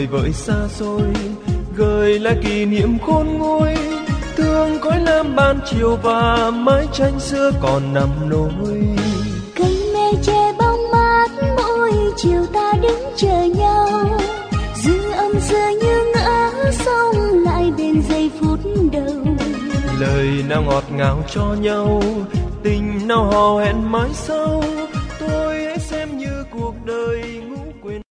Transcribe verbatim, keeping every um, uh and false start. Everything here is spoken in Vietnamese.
vời vợi xa xôi, gợi lại kỷ niệm khôn nguôi. Thương khói lam ban chiều và mái tranh xưa còn nằm nối. Cây me che bóng mát mỗi chiều ta đứng chờ nhau, dư âm xưa như ngỡ sống lại bên giây phút đầu. Lời nào ngọt ngào cho nhau, tình nào hò hẹn mãi sau,